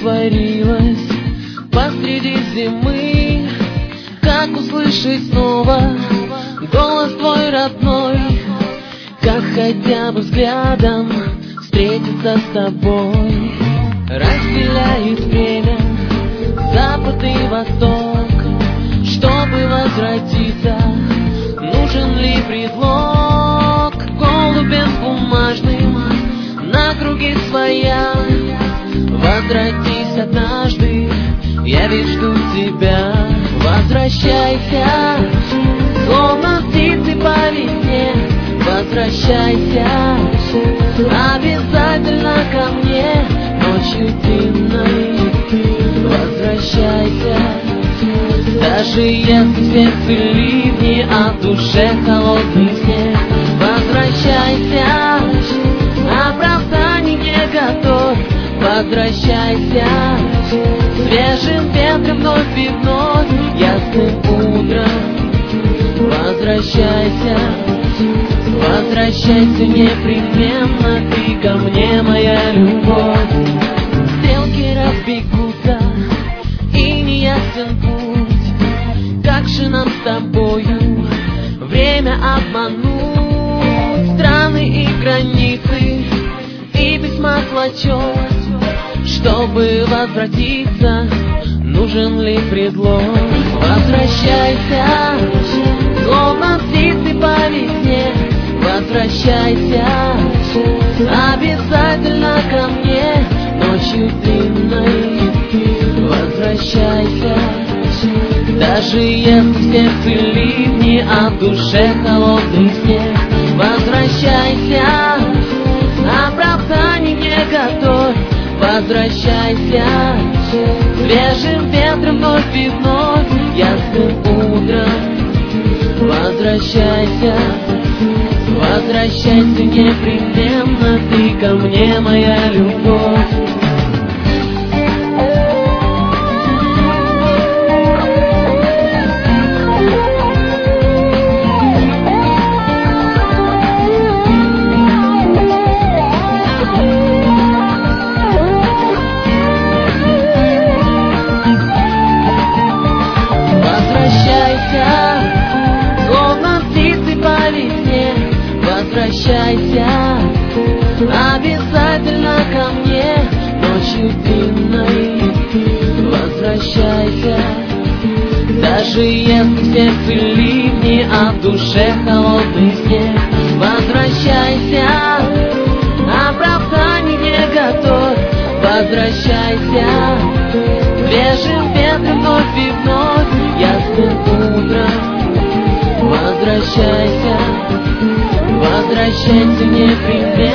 растворилась посреди зимы. Как услышать снова голос твой родной, как хотя бы взглядом встретиться с тобой. Разделяет время запад и восток, чтобы возвратиться, нужен ли предлог? Голубем бумажным на круги своя, возвратись однажды, я ведь жду тебя. Возвращайся, словно птицы по весне, возвращайся, обязательно ко мне, ночью темной. Возвращайся, даже если в сердце ливни, а в душе холодный снег. Возвращайся, оправданий не готов. Возвращайся, свежим ветром вновь и вновь, ясным утром. Возвращайся, возвращайся непременно, ты ко мне, моя любовь. Стрелки разбегутся, и неясен путь, как же нам с тобою время обмануть? Страны и границы, и письма клочок, чтобы возвратиться, нужен ли предлог? Возвращайся, словно птицы по весне, возвращайся, обязательно ко мне, ночью длинной. Возвращайся, даже если в сердце ливни, а в душе холодный снег. Возвращайся, оправданий не готов. Возвращайся, свежим ветром вновь и вновь, ясным утром. Возвращайся, возвращайся непременно, ты ко мне, моя любовь. Возвращайся, обязательно ко мне, ночью длинной. Возвращайся, даже если в сердце ливни, а в душе холодный снег. Возвращайся, оправданий не готов. Возвращайся, свежим ветром вновь и вновь, ясным утром. Возвращайся, возвращайся непременно.